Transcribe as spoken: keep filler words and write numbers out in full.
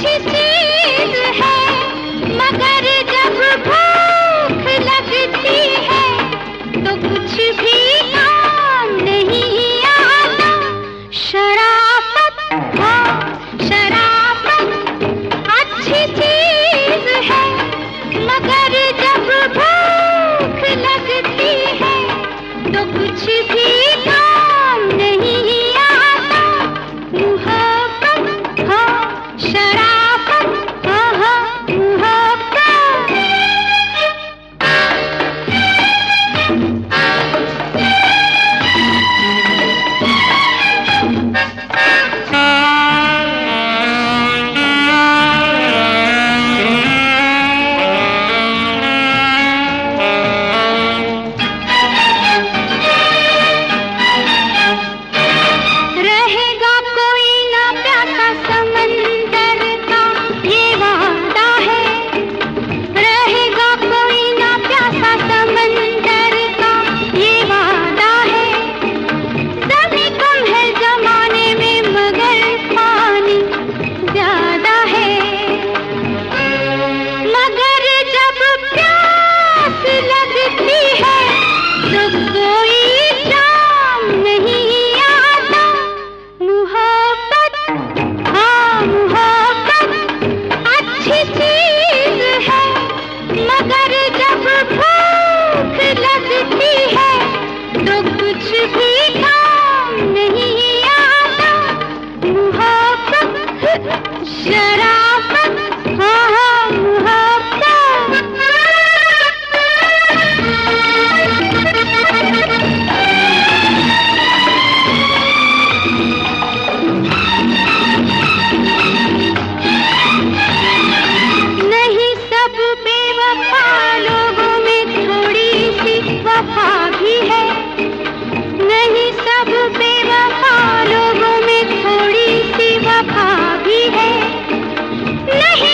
अच्छी चीज है, मगर जब भूख लगती है तो कुछ भी काम नहीं आता। शराफत, हाँ शराफत अच्छी चीज है, मगर जब भूख लगती है तो कुछ भी काम नहीं आता। मुहब्बत, हाँ शराफत, हाँ हाँ मुहब्बत। रहेगा कोई ना प्यासा समंदर का ये वादा है, रहेगा कोई ना प्यासा समंदर का ये वादा है। ज़मीं कम है जमाने में मगर पानी ज्यादा है, मगर जब प्यास लगती है तो कोई जाम नहीं आता। मुहब्बत, हाँ मुहब्बत अच्छी चीज है, मगर जब भूख लगती है तो कुछ भी काम नहीं आता। मुहब्बत, शराफत, हाँ हाँ मुहब्बत। नहीं सब बेवफा लोगों में थोड़ी सी वफा भी है, नहीं सब बेवफा लोगों में थोड़ी सी वफा भी है। नहीं